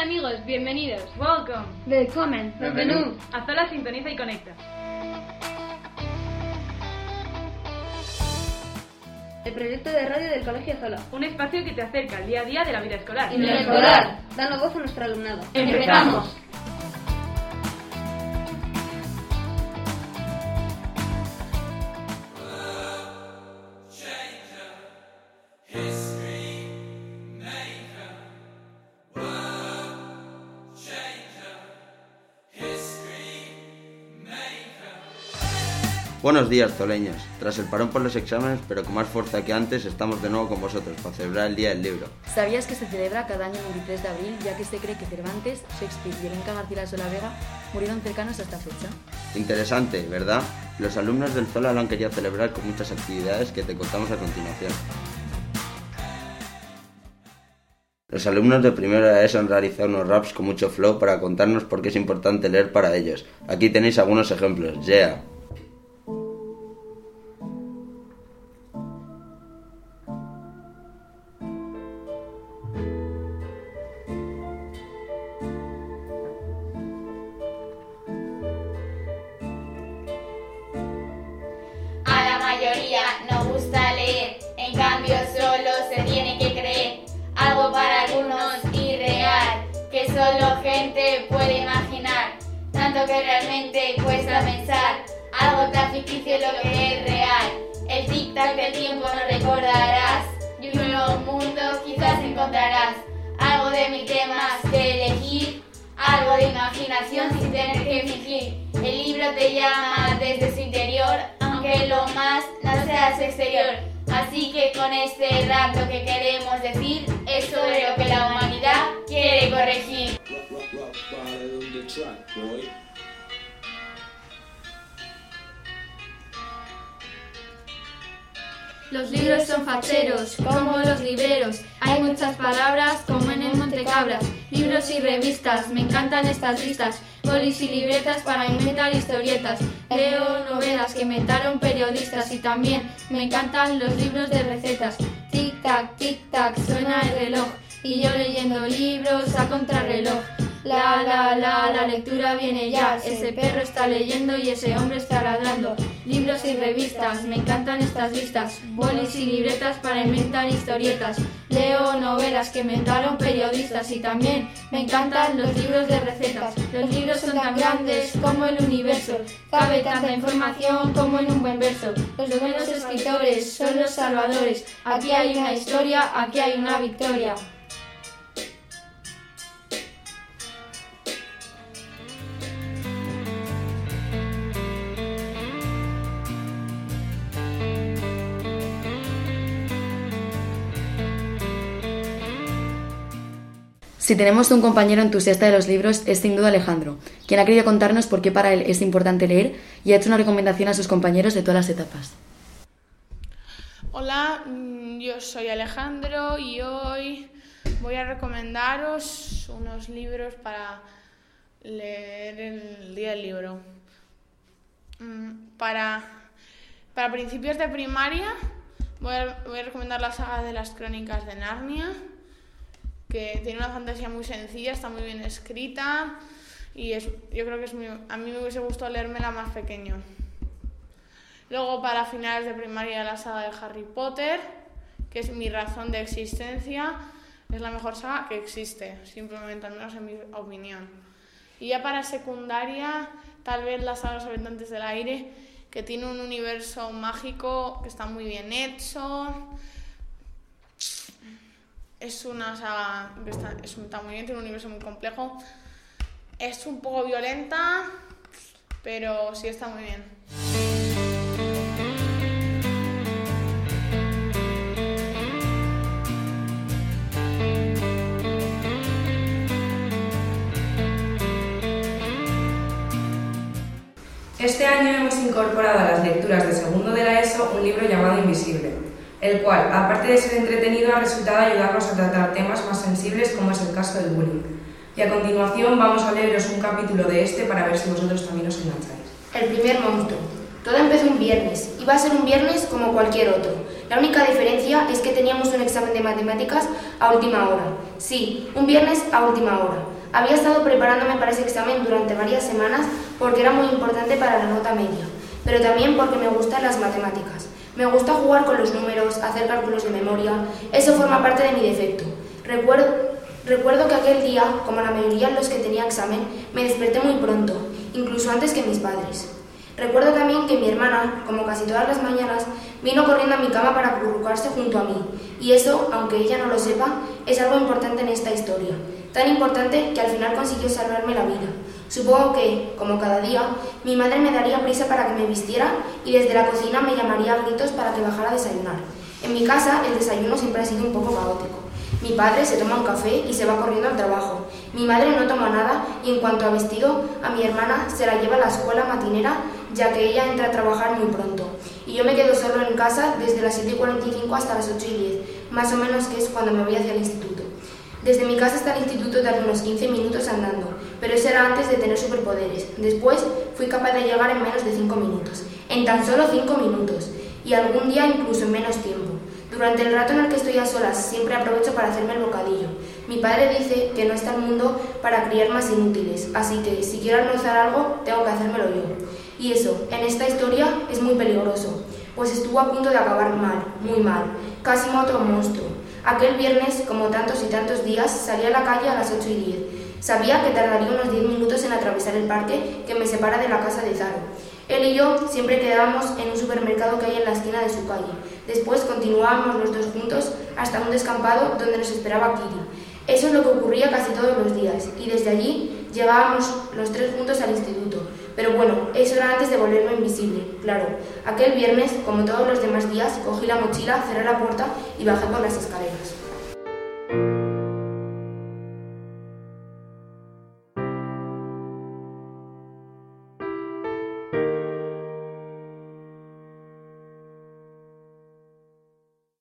amigos, bienvenidos. Welcome. Willkommen. Bienvenue. A Zola sintoniza y conecta. El proyecto de radio del Colegio Zola. Un espacio que te acerca al día a día de la vida escolar. Y escolar, dando voz a nuestro alumnado. ¡Empezamos! Buenos días, zoleños. Tras el parón por los exámenes, pero con más fuerza que antes, estamos de nuevo con vosotros para celebrar el Día del Libro. ¿Sabías que se celebra cada año el 23 de abril, ya que se cree que Cervantes, Shakespeare y Elenca García de la Vega murieron cercanos a esta fecha? Interesante, ¿verdad? Los alumnos del Zola lo han querido celebrar con muchas actividades que te contamos a continuación. Los alumnos de primero de ESO han realizado unos raps con mucho flow para contarnos por qué es importante leer para ellos. Aquí tenéis algunos ejemplos. Yeah. Mayoría no gusta leer, en cambio solo se tiene que creer. Algo para algunos irreal, que solo gente puede imaginar. Tanto que realmente cuesta pensar, algo tan ficticio lo que es real. El tic-tac del tiempo no recordarás, y un nuevo mundo quizás encontrarás. Algo de mil temas que elegir, algo de imaginación sin tener que fingir. El libro te llama desde su interior, aunque lo más no sea su exterior. Así que con este rap lo que queremos decir es sobre lo que la humanidad quiere corregir. Los libros son facheros, como los libreros. Hay muchas palabras, como en el Montecabras. Libros y revistas, me encantan estas listas. Bolis y libretas para inventar historietas. Leo novelas que inventaron periodistas. Y también me encantan los libros de recetas. Tic tac, suena el reloj. Y yo leyendo libros a contrarreloj. La lectura viene ya. Ese perro está leyendo y ese hombre está ladrando. Libros y revistas, me encantan estas listas. Bolis y libretas para inventar historietas. Leo novelas que inventaron periodistas. Y también me encantan los libros de recetas. Los libros son tan grandes como el universo. Cabe tanta información como en un buen verso. Los buenos escritores son los salvadores. Aquí hay una historia, aquí hay una victoria. Si tenemos un compañero entusiasta de los libros es sin duda Alejandro, quien ha querido contarnos por qué para él es importante leer y ha hecho una recomendación a sus compañeros de todas las etapas. Hola, yo soy Alejandro y hoy voy a recomendaros unos libros para leer el día del libro. Para principios de primaria voy a recomendar la saga de las Crónicas de Narnia, que tiene una fantasía muy sencilla, está muy bien escrita y yo creo que a mí me hubiese gustado leérmela más pequeño. Luego para finales de primaria la saga de Harry Potter, que es mi razón de existencia, es la mejor saga que existe, simplemente, al menos en mi opinión. Y ya para secundaria, tal vez la saga Los Habitantes del Aire, que tiene un universo mágico que está muy bien hecho. Es una saga que está muy bien, tiene un universo muy complejo. Es un poco violenta, pero sí está muy bien. Este año hemos incorporado a las lecturas de segundo de la ESO un libro llamado Invisible, el cual, aparte de ser entretenido, ha resultado ayudarnos a tratar temas más sensibles como es el caso del bullying. Y a continuación vamos a leeros un capítulo de este para ver si vosotros también os engancháis. El primer monstruo. Todo empezó un viernes. Iba a ser un viernes como cualquier otro. La única diferencia es que teníamos un examen de matemáticas a última hora. Sí, un viernes a última hora. Había estado preparándome para ese examen durante varias semanas porque era muy importante para la nota media, pero también porque me gustan las matemáticas. Me gusta jugar con los números, hacer cálculos de memoria. Eso forma parte de mi defecto. Recuerdo que aquel día, como la mayoría de los que tenía examen, me desperté muy pronto, incluso antes que mis padres. Recuerdo también que mi hermana, como casi todas las mañanas, vino corriendo a mi cama para acurrucarse junto a mí. Y eso, aunque ella no lo sepa, es algo importante en esta historia. Tan importante que al final consiguió salvarme la vida. Supongo que, como cada día, mi madre me daría prisa para que me vistiera y desde la cocina me llamaría a gritos para que bajara a desayunar. En mi casa el desayuno siempre ha sido un poco caótico. Mi padre se toma un café y se va corriendo al trabajo. Mi madre no toma nada y en cuanto a vestido, a mi hermana se la lleva a la escuela matinera, ya que ella entra a trabajar muy pronto. Y yo me quedo solo en casa desde las 7:45 hasta las 8:10, más o menos, que es cuando me voy hacia el instituto. Desde mi casa hasta el instituto tardé unos 15 minutos andando, pero eso era antes de tener superpoderes. Después fui capaz de llegar en menos de 5 minutos. En tan solo 5 minutos. Y algún día incluso en menos tiempo. Durante el rato en el que estoy a solas siempre aprovecho para hacerme el bocadillo. Mi padre dice que no está el mundo para criar más inútiles, así que si quiero almorzar algo, tengo que hacérmelo yo. Y eso, en esta historia, es muy peligroso, pues estuvo a punto de acabar mal, muy mal, casi mato a un monstruo. Aquel viernes, como tantos y tantos días, salí a la calle a las 8:10. Sabía que tardaría unos 10 minutos en atravesar el parque que me separa de la casa de Zaro. Él y yo siempre quedábamos en un supermercado que hay en la esquina de su calle. Después continuábamos los dos juntos hasta un descampado donde nos esperaba Kiri. Eso es lo que ocurría casi todos los días, y desde allí llegábamos los tres juntos al instituto. Pero bueno, eso era antes de volverme invisible, claro. Aquel viernes, como todos los demás días, cogí la mochila, cerré la puerta y bajé por las escaleras.